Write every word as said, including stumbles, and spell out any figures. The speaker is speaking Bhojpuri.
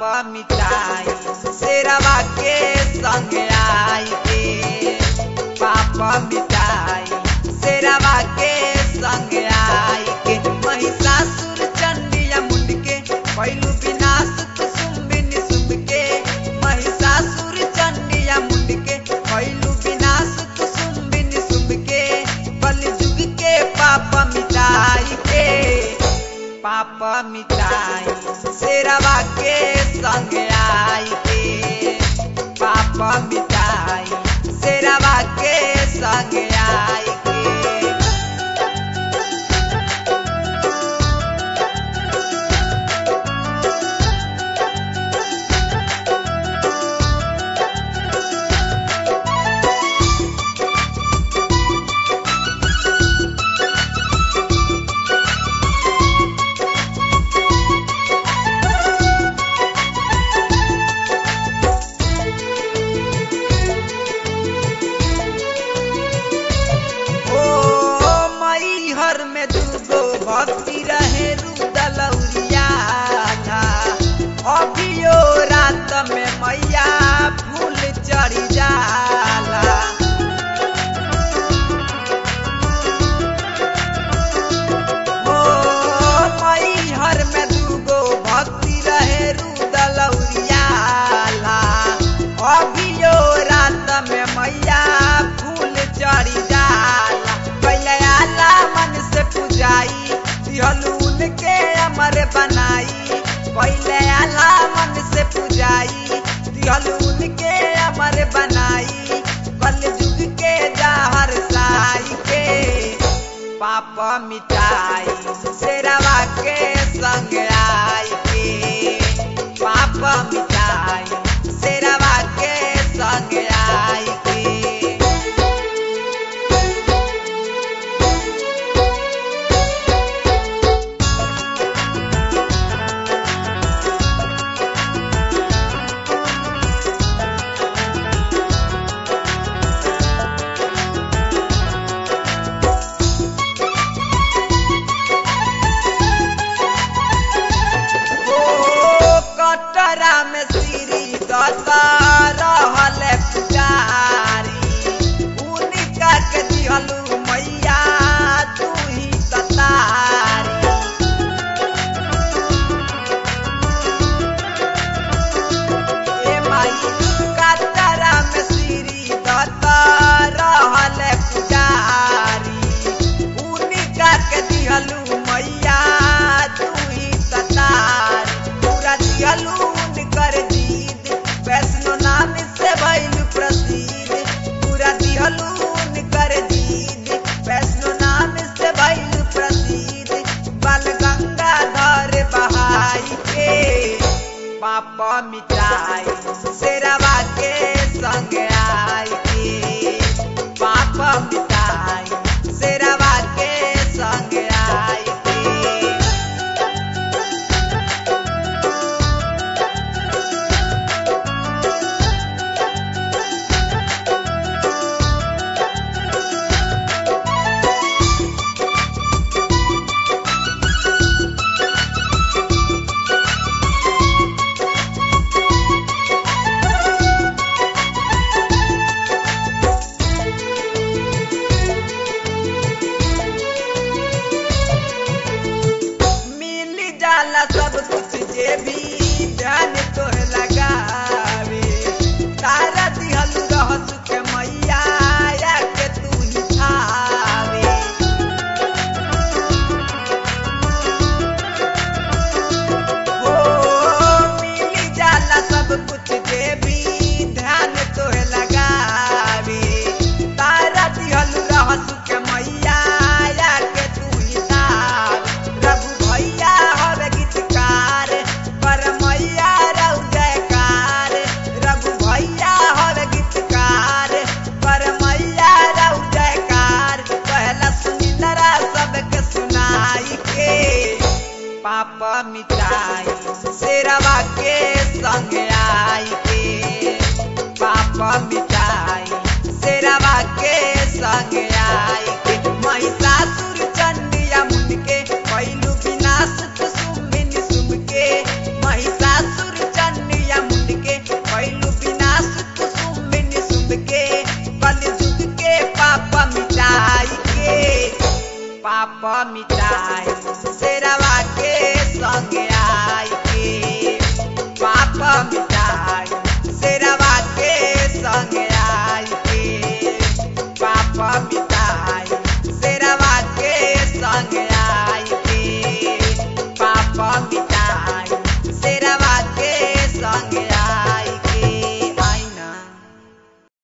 मिटाई शेरवा के संग आई के पाप मिटाई शेरवा के संग आई के महिषासुर चंडिया मुंड के पहलू विनाश कुसुम निसुम के महिषासुर चंडिया मुंड के पहलू विनाश कुसुम निसुम के कलयुग के पाप मिटाई के पाप मिटाई शेरवा के संग आई के पाप मिटाई शेरवा के संग आई के भक्ति रहे रुदलौरिया था अभियो रात में मैया फूल चढ़ी जाला ओ मैहर में दूगो भक्ति रहे रुदलौरिया अभियो रात में मैया फूल चढ़ी जाला पहले आला मन से पूजाई दिहलून के अमर बनाई पहले आला मन से पूजाई दिहलून के अमर बनाई कलयुग के जहर साई के पाप मिटाई शेरवा के संग आई के पाप मिटाई शेरवा के संग आई के कटरा में श्री दत्ता रहल पुजारी उनका के दिहलू मैया तू ही सतारी ए माई कटरा में श्री दत्ता रहल पुजारी उनका के दिहलू मैया तू ही सतारी दिहलून कर जीद वैष्णो नाम से भइल प्रसिद्ध पूरा दिहलून कर जीद वैष्णो नाम से भइल प्रसिद्ध बाल गंगा धर बहाई के पाप मिटाई शेरवा के संग आई के पाप मिटाई शेरवा के संग आई के सब कुछ जे भी ध्यान तोह लगावे तारा दिहल रहसु के मैया या के तू ही खावे ओ मिली जाला सब कुछ जे भी ध्यान तोह लगावे तारा दिहल रहसु के मैया या के तू ही खावे रघु भैया पर मैया रऊ जयकार रघु भैया हर गीतकार पर मैया रऊ जयकार पहला सुनिंदरा सबके सुनाई के पाप मिटाई शेरवा के संग आई के पाप मिटाई शेरवा के संग आई के महिषासुर चंडिया मुंड के पहलू विनाश कुसुम निसुम के महिषासुर चंड प मिटाई